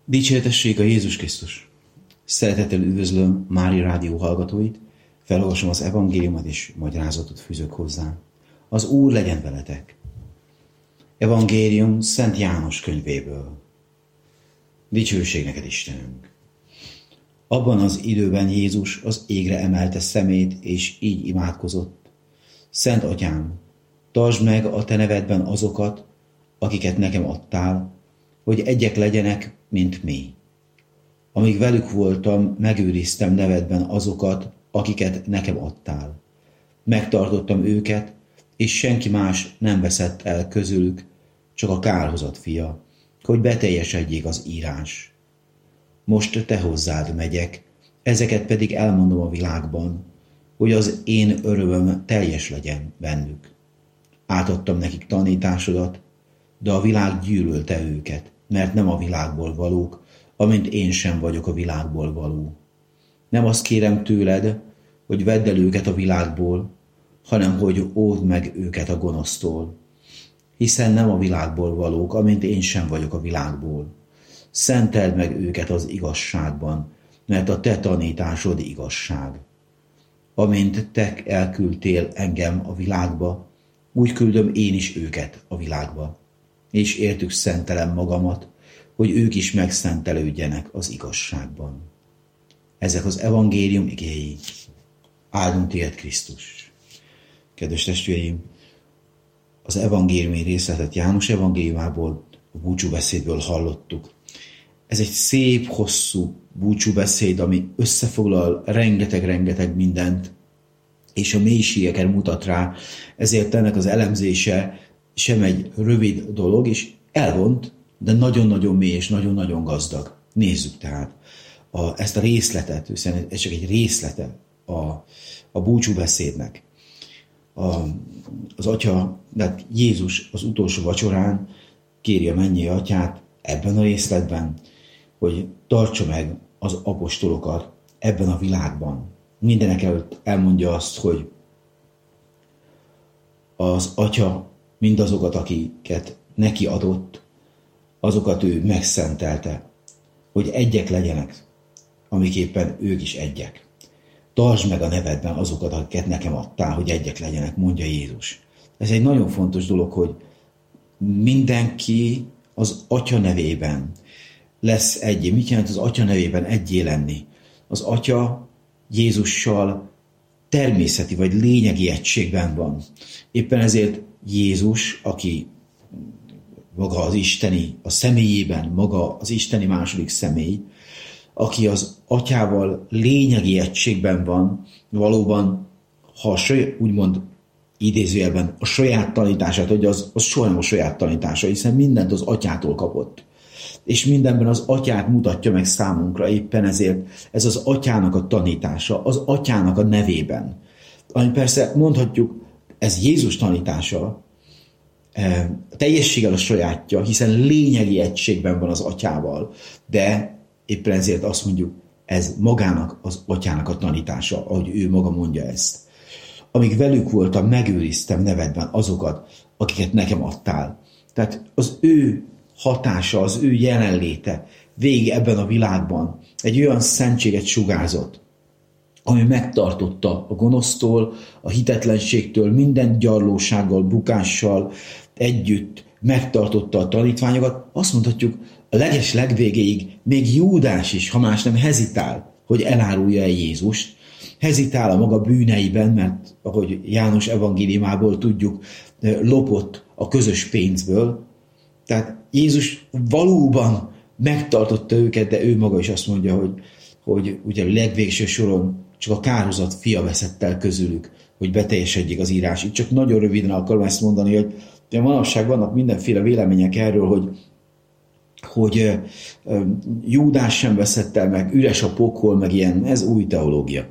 Dicsértessék a Jézus Krisztus! Szeretettel üdvözlöm Mária Rádió hallgatóit, felolvasom az evangéliumot és magyarázatot fűzök hozzá. Az Úr legyen veletek! Evangélium Szent János könyvéből. Dicsőség neked, Istenünk! Abban az időben Jézus az égre emelte szemét, és így imádkozott. Szent Atyám, tartsd meg a te nevedben azokat, akiket nekem adtál, hogy egyek legyenek, mint mi. Amíg velük voltam, megőriztem nevedben azokat, akiket nekem adtál. Megtartottam őket, és senki más nem veszett el közülük, csak a kárhozat fia, hogy beteljesedjék az írás. Most te hozzád megyek, ezeket pedig elmondom a világban, hogy az én örömöm teljes legyen bennük. Átadtam nekik tanításodat, de a világ gyűlölte őket, mert nem a világból valók, amint én sem vagyok a világból való. Nem azt kérem tőled, hogy vedd el őket a világból, hanem hogy óvd meg őket a gonosztól. Hiszen nem a világból valók, amint én sem vagyok a világból. Szenteld meg őket az igazságban, mert a te tanításod igazság. Amint te elküldtél engem a világba, úgy küldöm én is őket a világba. És értük szentelem magamat, hogy ők is megszentelődjenek az igazságban. Ezek az evangélium igéi. Áldunk téged, Krisztus! Kedves testvéreim, az evangéliumi részletet János evangéliumából, a búcsúbeszédből hallottuk. Ez egy szép, hosszú búcsúbeszéd, ami összefoglal rengeteg mindent, és a mélységeken mutat rá, ezért ennek az elemzése sem egy rövid dolog, és elvont, de nagyon-nagyon mély és nagyon-nagyon gazdag. Nézzük tehát ezt a részletet, hiszen ez csak egy részlete a búcsúbeszédnek. Az atya, de Jézus az utolsó vacsorán kéri a mennyei atyát ebben a részletben, hogy tartsa meg az apostolokat ebben a világban. Mindenekelőtt elmondja azt, hogy az atya mindazokat, akiket neki adott, azokat ő megszentelte, hogy egyek legyenek, amiképpen ők is egyek. Tartsd meg a nevedben azokat, akiket nekem adtál, hogy egyek legyenek, mondja Jézus. Ez egy nagyon fontos dolog, hogy mindenki az Atya nevében lesz egyé. Mit jelent az Atya nevében egyé lenni? Az Atya Jézussal természeti vagy lényegi egységben van. Éppen ezért Jézus, aki maga az isteni, a személyében, maga az isteni második személy, aki az atyával lényegi egységben van, valóban, ha úgymond idézőjelben a saját tanítását, hogy az soha nem a saját tanítása, hiszen mindent az atyától kapott. És mindenben az atyát mutatja meg számunkra, éppen ezért ez az atyának a tanítása, az atyának a nevében. Ami persze mondhatjuk, ez Jézus tanítása, teljességgel a sajátja, hiszen lényegi egységben van az atyával, de éppen ezért azt mondjuk, ez magának az atyának a tanítása, ahogy ő maga mondja ezt. Amíg velük voltam, megőriztem nevedben azokat, akiket nekem adtál. Tehát az ő hatása, az ő jelenléte végig ebben a világban egy olyan szentséget sugárzott, ami megtartotta a gonosztól, a hitetlenségtől, minden gyarlósággal, bukással együtt megtartotta a tanítványokat. Azt mondhatjuk, a legvégéig még Júdás is, ha más nem, hezitál, hogy elárulja el Jézust. Hezitál a maga bűneiben, mert ahogy János evangéliumából tudjuk, lopott a közös pénzből. Tehát Jézus valóban megtartotta őket, de ő maga is azt mondja, hogy ugye a legvégső soron csak a kárhozat fia veszett el közülük, hogy beteljesedjék az írás. Itt csak nagyon röviden akarom ezt mondani, hogy manapság vannak mindenféle vélemények erről, hogy Júdás sem veszett el, meg üres a pokol, meg ilyen, ez új teológia.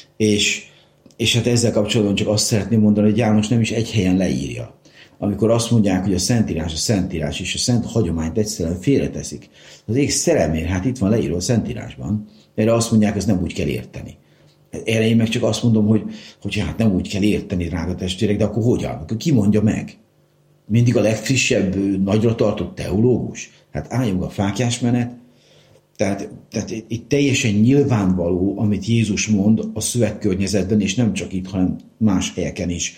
És hát ezzel kapcsolatban csak azt szeretném mondani, hogy János nem is egy helyen leírja. Amikor azt mondják, hogy a Szentírás és a szent hagyományt egyszerűen félreteszik. Az ég szerelmére, hát itt van leírva a Szentírásban, erre azt mondják, ezt nem úgy kell érteni. Erre én meg csak azt mondom, hogy hát nem úgy kell érteni, drága testvérek, de akkor hogyan? Akkor ki mondja meg? Mindig a legfrissebb, nagyra tartott teológus? Hát álljunk a fáklyás menet, Tehát itt teljesen nyilvánvaló, amit Jézus mond a szövegkörnyezetben, és nem csak itt, hanem más helyeken is.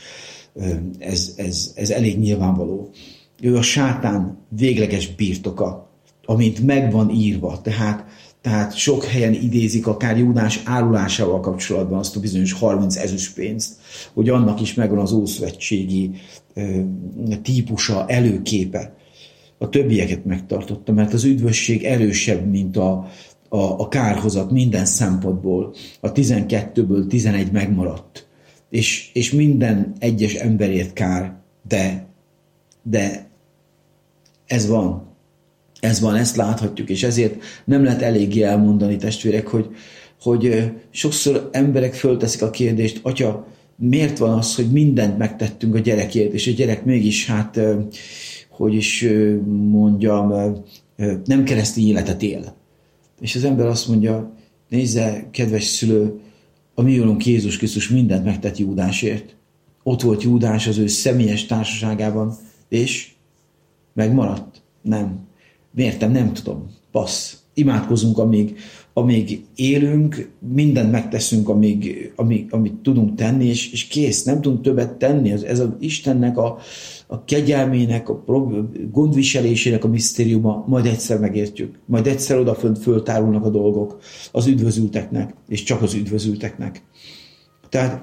Ez elég nyilvánvaló. Ő a sátán végleges birtoka, amint meg van írva. Tehát sok helyen idézik akár Júdás árulásával kapcsolatban azt a bizonyos 30 ezüstpénzt, hogy annak is megvan az ószövetségi típusa, előképe. A többieket megtartotta, mert az üdvösség erősebb, mint a kárhozat minden szempontból. A 12-ből 11 megmaradt. És minden egyes emberért kár, de ez van. Ezt láthatjuk, és ezért nem lehet eléggé elmondani, testvérek, hogy sokszor emberek fölteszik a kérdést, atya, miért van az, hogy mindent megtettünk a gyerekért, és a gyerek mégis, hogy is mondjam, nem keresztény életet él. És az ember azt mondja, nézze, kedves szülő, a mi Urunk Jézus Krisztus mindent megtett Júdásért. Ott volt Júdás az ő személyes társaságában, és megmaradt? Nem. Miért nem tudom. Passz. Imádkozunk, amíg élünk, mindent megteszünk, amit tudunk tenni, és kész, nem tudunk többet tenni. Ez az Istennek a kegyelmének, a gondviselésének a misztériuma, majd egyszer megértjük. Majd egyszer odafönt föltárulnak a dolgok az üdvözülteknek, és csak az üdvözülteknek. Tehát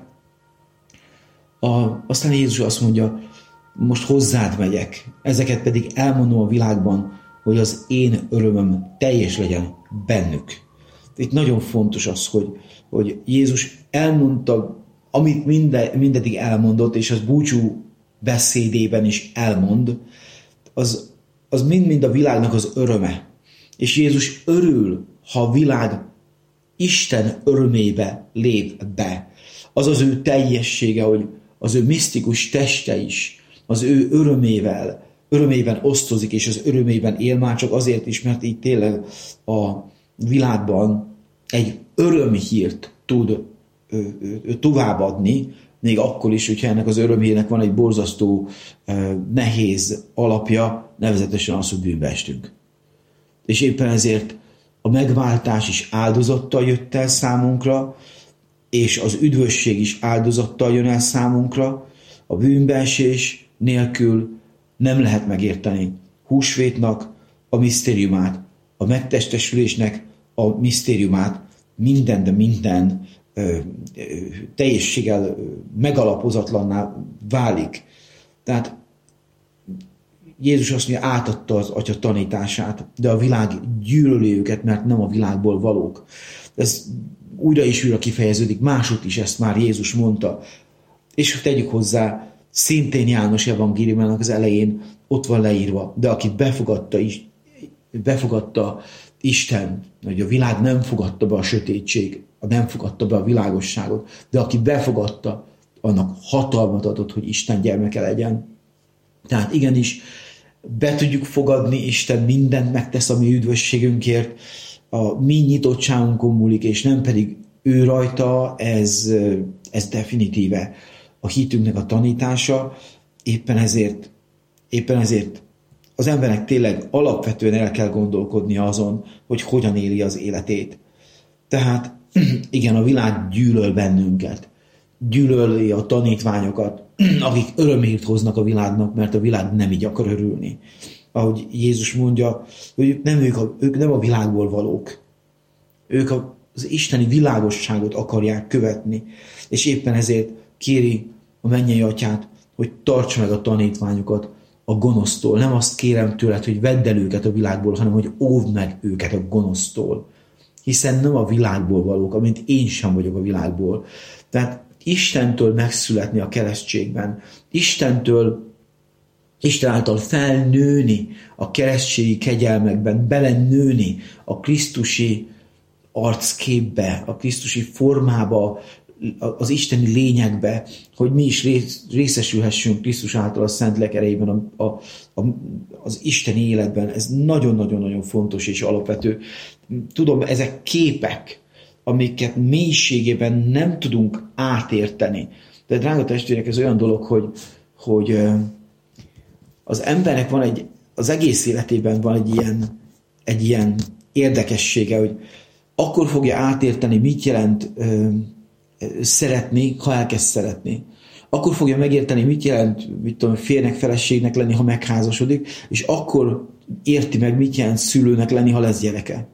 aztán Jézus azt mondja, most hozzád megyek, ezeket pedig elmondom a világban, hogy az én örömöm teljes legyen bennük. Itt nagyon fontos az, hogy Jézus elmondta, amit mindeddig elmondott, és az búcsú beszédében is elmond, az mind-mind a világnak az öröme. És Jézus örül, ha a világ Isten örömébe lép be. Az az ő teljessége, hogy az ő misztikus teste is az ő örömében osztozik, és az örömében él, már csak azért is, mert így tényleg a világban egy örömhírt tud továbbadni, még akkor is, hogyha ennek az örömhírnek van egy borzasztó nehéz alapja, nevezetesen az, hogy bűnbe estünk. És éppen ezért a megváltás is áldozattal jött el számunkra, és az üdvösség is áldozattal jön el számunkra. A bűnbeesés nélkül nem lehet megérteni húsvétnak a misztériumát, a megtestesülésnek a misztériumát, minden teljességgel megalapozatlanná válik. Tehát Jézus azt mondja, átadta az Atya tanítását, de a világ gyűlöli őket, mert nem a világból valók. Ez újra és újra kifejeződik, máshogy is ezt már Jézus mondta. És tegyük hozzá, szintén János evangéliumának az elején ott van leírva, de aki befogadta Isten, hogy a világ nem fogadta be a sötétség, nem fogadta be a világosságot, de aki befogadta, annak hatalmat adott, hogy Isten gyermeke legyen. Tehát igenis, be tudjuk fogadni, Isten mindent megtesz a mi üdvösségünkért, a mi nyitottságunkon múlik, és nem pedig ő rajta, ez definitíve a hitünknek a tanítása. Éppen ezért az embernek tényleg alapvetően el kell gondolkodnia azon, hogy hogyan éli az életét. Tehát igen, a világ gyűlöl bennünket, gyűlöli a tanítványokat, akik örömhírt hoznak a világnak, mert a világ nem így akar örülni. Ahogy Jézus mondja, hogy ők nem a világból valók. Ők az isteni világosságot akarják követni, és éppen ezért kéri a mennyei Atyát, hogy tarts meg a tanítványokat a gonosztól. Nem azt kérem tőled, hogy vedd el őket a világból, hanem hogy óvd meg őket a gonosztól. Hiszen nem a világból valók, amint én sem vagyok a világból. Tehát Istentől megszületni a keresztségben, Isten által felnőni a keresztségi kegyelmekben, belenőni a krisztusi arcképbe, a krisztusi formába, az isteni lényegbe, hogy mi is részesülhessünk Krisztus által a szent lélek erejében az isteni életben. Ez nagyon-nagyon-nagyon fontos és alapvető. Tudom, ezek képek, amiket mélységében nem tudunk átérteni. De drága testvérek, ez olyan dolog, hogy az embernek van az egész életében van egy ilyen érdekessége, hogy akkor fogja átérteni, mit jelent szeretni, ha elkezd szeretni. Akkor fogja megérteni, mit jelent, mit tudom, férnek, feleségnek lenni, ha megházasodik, és akkor érti meg, mit jelent szülőnek lenni, ha lesz gyereke.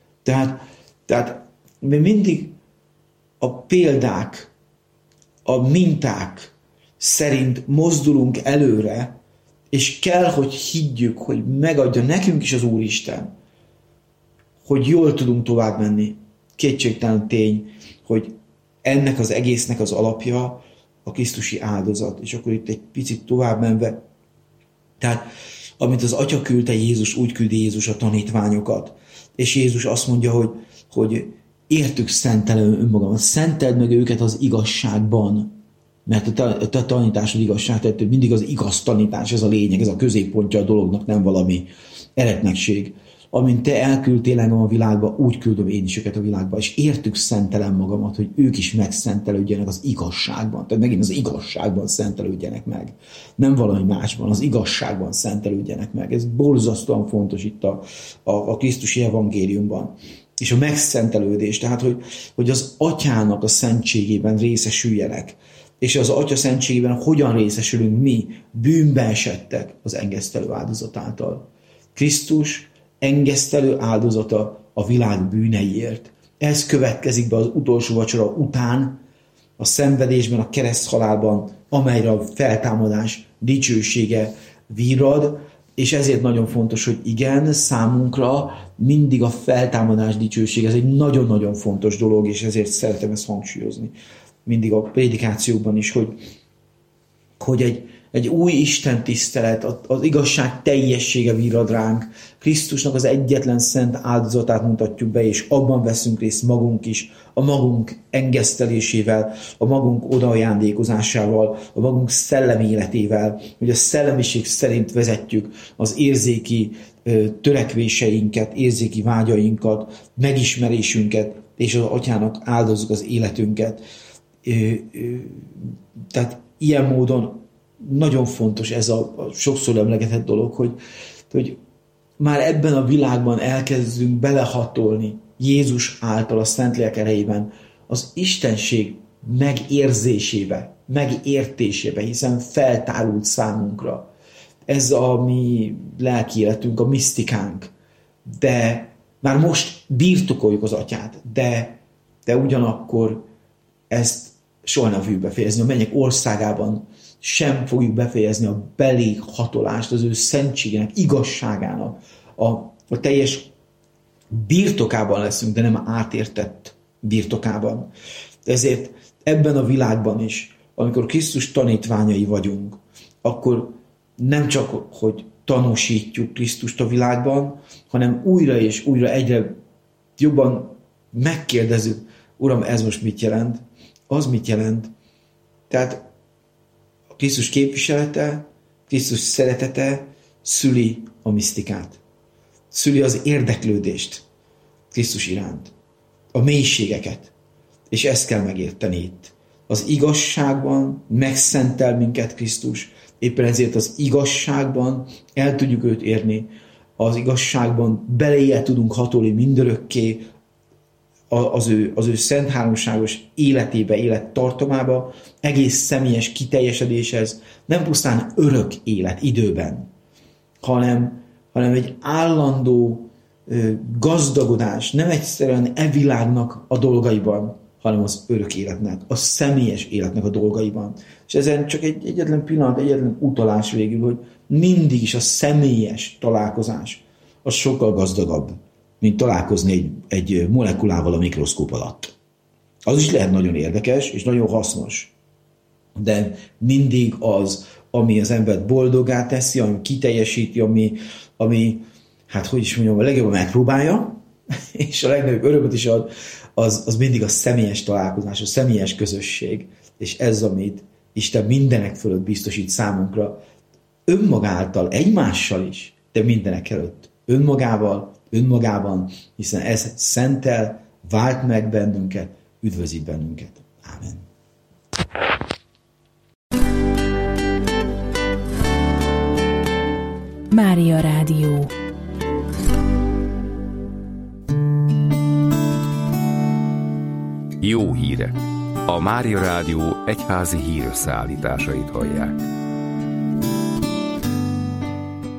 Tehát mi mindig a példák, a minták szerint mozdulunk előre, és kell, hogy higgyük, hogy megadja nekünk is az Úristen, hogy jól tudunk tovább menni. Kétségtelen tény, hogy ennek az egésznek az alapja a krisztusi áldozat. És akkor itt egy picit tovább menve, tehát amit az Atya küldte Jézus, úgy küldi Jézus a tanítványokat. És Jézus azt mondja, hogy értük szentelem önmagamat, szenteld meg őket az igazságban. Mert a te tanításod igazság, tehát mindig az igaz tanítás, ez a lényeg, ez a középpontja a dolognak, nem valami eretnekség. Amint te elküldtél engem a világba, úgy küldöm én is őket a világba, és értük szentelem magamat, hogy ők is megszentelődjenek az igazságban. Tehát megint az igazságban szentelődjenek meg. Nem valami másban, az igazságban szentelődjenek meg. Ez borzasztóan fontos itt a krisztusi evangéliumban. És a megszentelődés, tehát hogy az Atyának a szentségében részesüljenek. És az Atya szentségében hogyan részesülünk mi, bűnbe esettek az engesztelő áldozat által. Krisztus engesztelő áldozata a világ bűneiért. Ez következik be az utolsó vacsora után, a szenvedésben, a kereszthalálban, amelyre a feltámadás dicsősége virrad, és ezért nagyon fontos, hogy igen, számunkra mindig a feltámadás dicsősége, ez egy nagyon-nagyon fontos dolog, és ezért szeretem ezt hangsúlyozni. Mindig a prédikációkban is, hogy egy új Isten tisztelet, az igazság teljessége virrad ránk. Krisztusnak az egyetlen szent áldozatát mutatjuk be, és abban veszünk részt magunk is, a magunk engesztelésével, a magunk odaajándékozásával, a magunk szellemi életével, hogy a szellemiség szerint vezetjük az érzéki törekvéseinket, érzéki vágyainkat, megismerésünket, és az Atyának áldozzuk az életünket. Tehát ilyen módon nagyon fontos ez a sokszor emlegetett dolog, hogy már ebben a világban elkezdünk belehatolni Jézus által a Szentlélek erejében az Istenség megérzésébe, megértésébe, hiszen feltárult számunkra. Ez a mi lelki életünk, a misztikánk. De már most birtokoljuk az Atyát, de ugyanakkor ezt soha nem fogjuk befejezni. A mennyek országában sem fogjuk befejezni a belé hatolást, az ő szentségének, igazságának. A teljes birtokában leszünk, de nem átértett birtokában. Ezért ebben a világban is, amikor Krisztus tanítványai vagyunk, akkor nem csak, hogy tanúsítjuk Krisztust a világban, hanem újra és újra egyre jobban megkérdezzük, Uram, ez most mit jelent? Az mit jelent? Tehát a Krisztus képviselete, Krisztus szeretete szüli a misztikát. Szüli az érdeklődést Krisztus iránt. A mélységeket. És ezt kell megérteni itt. Az igazságban megszentel minket Krisztus, éppen ezért az igazságban el tudjuk őt érni, az igazságban beléje tudunk hatolni mindörökké, az ő szent háromságos életébe, élettartamába, egész személyes kiteljesedéshez, nem pusztán örök élet időben, hanem egy állandó gazdagodás, nem egyszerűen e világnak a dolgaiban, hanem az örök életnek, a személyes életnek a dolgaiban. És ezen csak egyetlen pillanat, egyetlen utalás végül, hogy mindig is a személyes találkozás az sokkal gazdagabb, mint találkozni egy molekulával a mikroszkóp alatt. Az is lehet nagyon érdekes és nagyon hasznos, de mindig az, ami az embert boldoggá teszi, ami kiteljesíti, ami hát hogy is mondjam, a legjobban megpróbálja, és a legnagyobb örömöt is ad, az mindig a személyes találkozás, a személyes közösség, és ez, amit Isten mindenek fölött biztosít számunkra, önmagáltal, egymással is, de mindenek előtt, önmagában, hiszen ez szentel, vált meg bennünket, üdvözít bennünket. Ámen. Mária Rádió. Jó hírek. A Mária Rádió egyházi hírösszeállításait hallják.